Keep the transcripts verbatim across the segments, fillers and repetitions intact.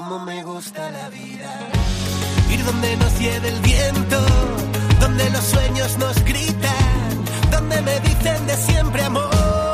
Cómo me gusta la vida. Ir donde nos lleve el viento, donde los sueños nos gritan, donde me dicen de siempre amor.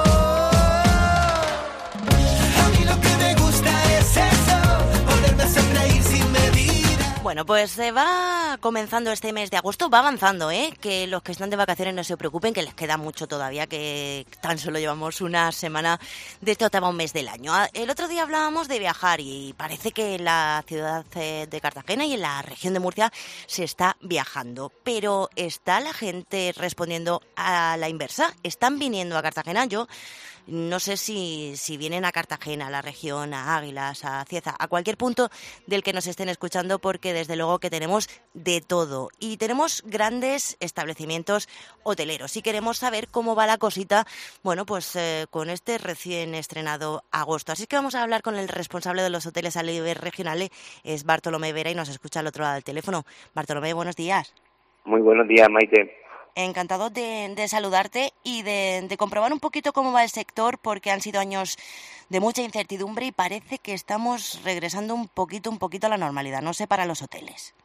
A mí lo que me gusta es eso, poderme sonreír sin medida. Bueno, pues se va comenzando este mes de agosto, va avanzando, ¿eh? Que los que están de vacaciones no se preocupen, que les queda mucho todavía, que tan solo llevamos una semana de este octavo mes del año. El otro día hablábamos de viajar y parece que en la ciudad de Cartagena y en la región de Murcia se está viajando, pero ¿está la gente respondiendo a la inversa? ¿Están viniendo a Cartagena? Yo no sé si, si vienen a Cartagena, a la región, a Águilas, a Cieza, a cualquier punto del que nos estén escuchando, porque desde luego que tenemos de todo y tenemos grandes establecimientos hoteleros y queremos saber cómo va la cosita, bueno, pues eh, con este recién estrenado agosto. Así que vamos a hablar con el responsable de los hoteles a nivel regional, es Bartolomé Vera, y nos escucha al otro lado del teléfono. Bartolomé, buenos días. Muy buenos días, Maite. Encantado de, de saludarte y de, de comprobar un poquito cómo va el sector, porque han sido años de mucha incertidumbre y parece que estamos regresando un poquito, un poquito a la normalidad, no sé, para los hoteles.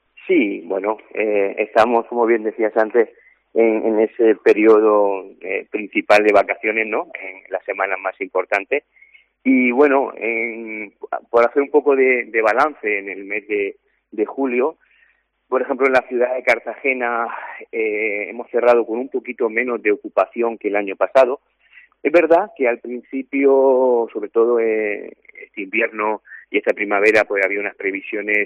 Sí, bueno, eh, estamos, como bien decías antes, en, en ese periodo eh, principal de vacaciones, ¿no? En las semanas más importantes. Y bueno, en, por hacer un poco de, de balance en el mes de, de julio, por ejemplo, en la ciudad de Cartagena eh, hemos cerrado con un poquito menos de ocupación que el año pasado. Es verdad que al principio, sobre todo eh, este invierno y esta primavera, pues había unas previsiones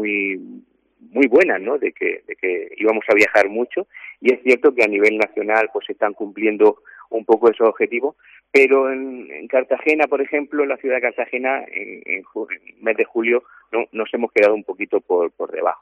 muy muy buenas, ¿no? De que de que íbamos a viajar mucho, y es cierto que a nivel nacional pues se están cumpliendo un poco esos objetivos, pero en, en Cartagena, por ejemplo, en la ciudad de Cartagena, en, en, en el mes de julio no, nos hemos quedado un poquito por por debajo.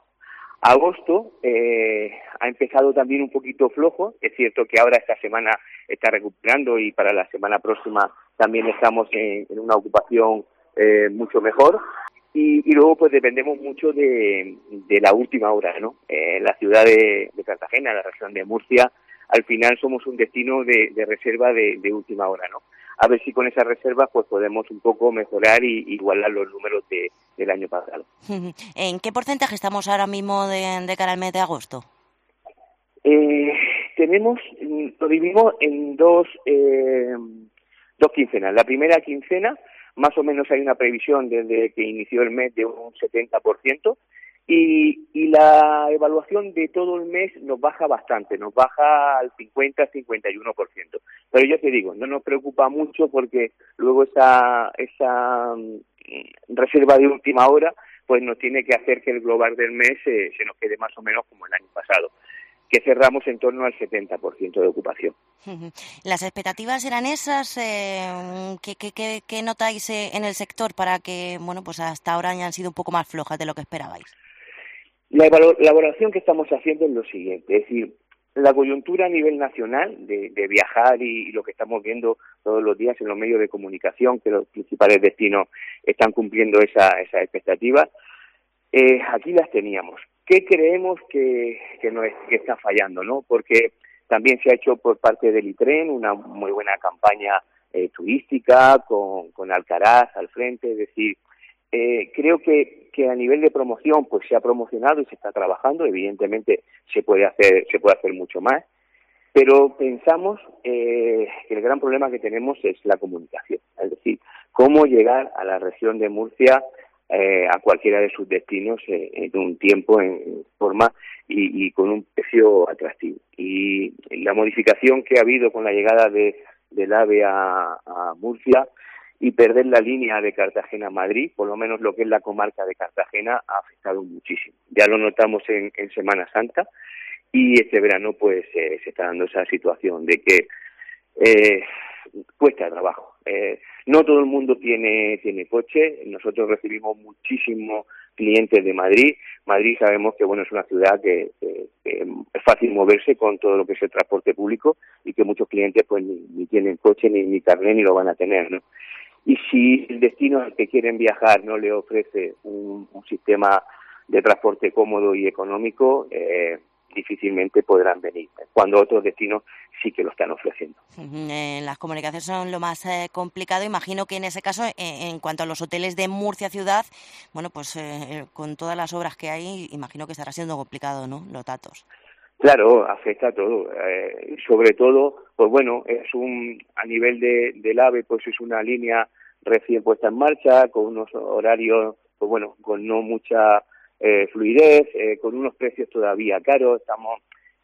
Agosto eh, ha empezado también un poquito flojo. Es cierto que ahora esta semana está recuperando y para la semana próxima también estamos en, en una ocupación eh, mucho mejor. Y, y luego pues dependemos mucho de, de la última hora, ¿no? Eh, la ciudad de, de Cartagena, la región de Murcia, al final somos un destino de, de reserva de, de última hora, ¿no? A ver si con esas reservas pues podemos un poco mejorar y igualar los números de, del año pasado. ¿En qué porcentaje estamos ahora mismo de, de cara al mes de agosto? Eh, tenemos, lo dividimos en dos, eh, dos quincenas. La primera quincena, más o menos hay una previsión desde que inició el mes de un setenta por ciento. Y, y la evaluación de todo el mes nos baja bastante, nos baja al cincuenta a cincuenta y uno por ciento. Pero yo te digo, no nos preocupa mucho porque luego esa esa reserva de última hora pues nos tiene que hacer que el global del mes eh, se nos quede más o menos como el año pasado, que cerramos en torno al setenta por ciento de ocupación. ¿Las expectativas eran esas? Eh, ¿qué, qué, qué, ¿Qué notáis eh, en el sector para que, bueno, pues hasta ahora hayan sido un poco más flojas de lo que esperabais? La, evalu- la evaluación que estamos haciendo es lo siguiente, es decir, la coyuntura a nivel nacional de, de viajar y, y lo que estamos viendo todos los días en los medios de comunicación, que los principales destinos están cumpliendo esa, esa expectativa, eh, aquí las teníamos. ¿Qué creemos que, que, nos, que está fallando, no? Porque también se ha hecho por parte del ITREN una muy buena campaña eh, turística con, con Alcaraz al frente, es decir, Eh, creo que, que a nivel de promoción pues se ha promocionado y se está trabajando. Evidentemente se puede hacer se puede hacer mucho más, pero pensamos eh, que el gran problema que tenemos es la comunicación, es decir, cómo llegar a la región de Murcia, eh, a cualquiera de sus destinos eh, en un tiempo, en forma y, y con un precio atractivo. Y la modificación que ha habido con la llegada de del AVE a, a Murcia y perder la línea de Cartagena a Madrid, por lo menos lo que es la comarca de Cartagena, ha afectado muchísimo. Ya lo notamos en, en Semana Santa y este verano pues eh, se está dando esa situación de que eh, cuesta trabajo. Eh, no todo el mundo tiene tiene coche. Nosotros recibimos muchísimos clientes de Madrid. Madrid sabemos que bueno es una ciudad que, que, que es fácil moverse con todo lo que es el transporte público y que muchos clientes pues ni, ni tienen coche ni, ni carnet ni lo van a tener, ¿no? Y si el destino al que quieren viajar no le ofrece un, un sistema de transporte cómodo y económico, eh, difícilmente podrán venir, cuando otros destinos sí que lo están ofreciendo. Eh, las comunicaciones son lo más eh, complicado. Imagino que en ese caso, eh, en cuanto a los hoteles de Murcia ciudad, bueno, pues eh, con todas las obras que hay, imagino que estará siendo complicado, ¿no?, los datos. Claro, afecta a todo. Eh, sobre todo, pues bueno, es un a nivel de, del AVE, pues es una línea recién puesta en marcha, con unos horarios, pues bueno, con no mucha eh, fluidez, eh, con unos precios todavía caros. Estamos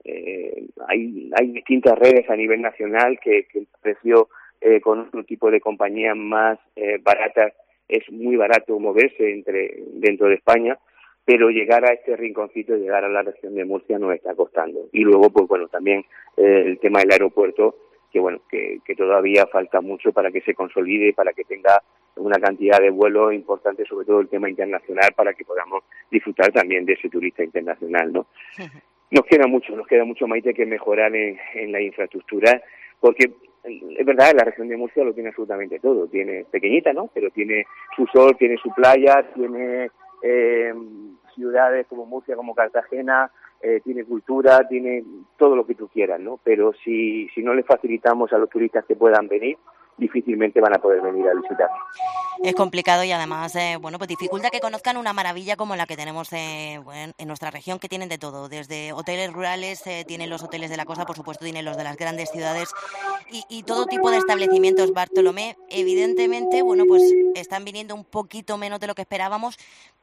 eh, hay hay distintas redes a nivel nacional que, que el precio eh, con otro tipo de compañías más eh, baratas es muy barato moverse entre dentro de España, pero llegar a este rinconcito, llegar a la región de Murcia nos está costando. Y luego, pues bueno, también eh, el tema del aeropuerto, que bueno, que, que todavía falta mucho para que se consolide, para que tenga una cantidad de vuelos importantes, sobre todo el tema internacional, para que podamos disfrutar también de ese turista internacional, ¿no? Nos queda mucho, nos queda mucho, Maite, que mejorar en, en la infraestructura, porque es verdad, la región de Murcia lo tiene absolutamente todo. Tiene pequeñita, ¿no?, pero tiene su sol, tiene su playa, tiene eh, ciudades como Murcia, como Cartagena, eh, tiene cultura, tiene todo lo que tú quieras, ¿no? Pero si, si no le facilitamos a los turistas que puedan venir, difícilmente van a poder venir a visitarnos. Es complicado y además, eh, bueno, pues dificulta que conozcan una maravilla como la que tenemos eh, bueno, en nuestra región, que tienen de todo, desde hoteles rurales, eh, tienen los hoteles de la costa, por supuesto, tienen los de las grandes ciudades y, y todo tipo de establecimientos. Bartolomé, evidentemente, bueno, pues están viniendo un poquito menos de lo que esperábamos,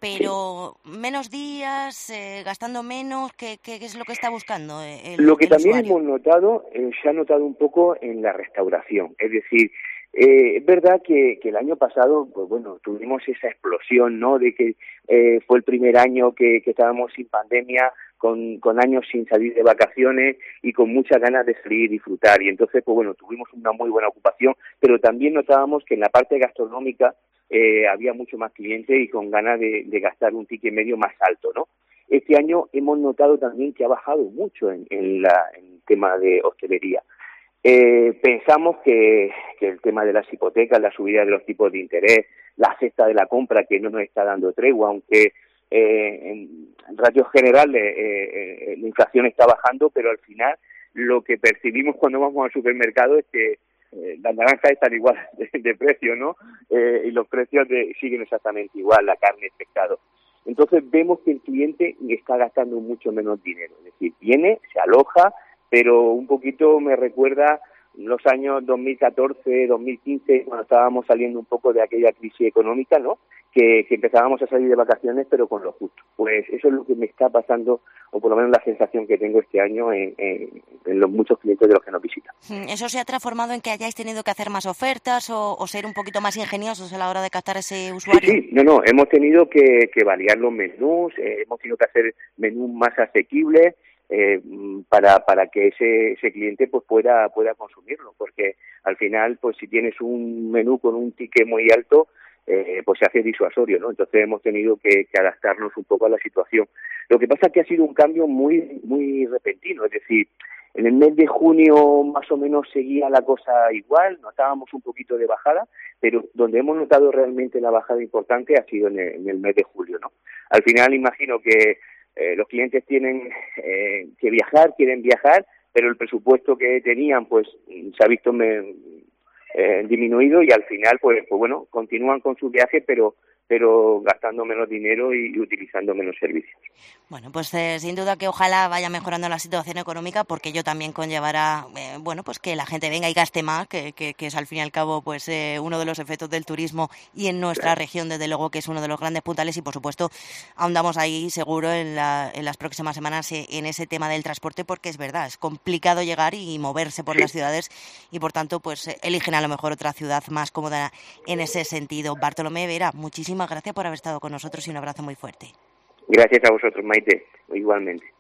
pero menos días, eh, gastando menos, ¿qué, qué es lo que está buscando el, Lo que el también usuario? hemos notado, eh, se ha notado un poco en la restauración, es decir, Eh, es verdad que, que el año pasado, pues bueno, tuvimos esa explosión, ¿no?, de que eh, fue el primer año que, que estábamos sin pandemia, con, con años sin salir de vacaciones y con muchas ganas de salir y disfrutar. Y entonces, pues bueno, tuvimos una muy buena ocupación, pero también notábamos que en la parte gastronómica eh, había mucho más clientes y con ganas de, de gastar un ticket medio más alto, ¿no? Este año hemos notado también que ha bajado mucho en, en, la, en el tema de hostelería. Eh, pensamos que, que el tema de las hipotecas, la subida de los tipos de interés, la cesta de la compra que no nos está dando tregua, aunque eh, en, en ratios generales eh, eh, la inflación está bajando, pero al final lo que percibimos cuando vamos al supermercado es que eh, las naranjas están igual de, de precio, ¿no? Eh, y los precios de, siguen exactamente igual, la carne, el pescado. Entonces vemos que el cliente está gastando mucho menos dinero, es decir, viene, se aloja, pero un poquito me recuerda los años dos mil catorce, dos mil quince, cuando estábamos saliendo un poco de aquella crisis económica, ¿no?, que, que empezábamos a salir de vacaciones, pero con lo justo. Pues eso es lo que me está pasando, o por lo menos la sensación que tengo este año en, en, en los muchos clientes de los que nos visitan. ¿Eso se ha transformado en que hayáis tenido que hacer más ofertas o, o ser un poquito más ingeniosos a la hora de captar ese usuario? Sí, sí, no, no, hemos tenido que, que variar los menús, eh, hemos tenido que hacer menús más asequibles, Eh, para para que ese ese cliente pues pueda pueda consumirlo, porque al final pues si tienes un menú con un ticket muy alto eh, pues se hace disuasorio, ¿no? Entonces hemos tenido que, que adaptarnos un poco a la situación. Lo que pasa es que ha sido un cambio muy muy repentino, es decir, en el mes de junio más o menos seguía la cosa igual, notábamos un poquito de bajada, pero donde hemos notado realmente la bajada importante ha sido en el, en el mes de julio, ¿no? Al final imagino que Eh, los clientes tienen eh, que viajar, quieren viajar, pero el presupuesto que tenían pues se ha visto me, eh, disminuido y al final pues, pues bueno, continúan con su viaje, pero pero gastando menos dinero y, y utilizando menos servicios. Bueno, pues eh, sin duda que ojalá vaya mejorando la situación económica, porque ello también conllevará, eh, bueno, pues que la gente venga y gaste más, que, que, que es al fin y al cabo pues eh, uno de los efectos del turismo y en nuestra Claro. región, desde luego, que es uno de los grandes puntales y, por supuesto, ahondamos ahí seguro en, la, en las próximas semanas eh, en ese tema del transporte, porque es verdad, es complicado llegar y moverse por Sí. las ciudades y, por tanto, pues eh, eligen a lo mejor otra ciudad más cómoda en ese sentido. Bartolomé Vera, muchísimas gracias por haber estado con nosotros y un abrazo muy fuerte. Gracias a vosotros, Maite, igualmente.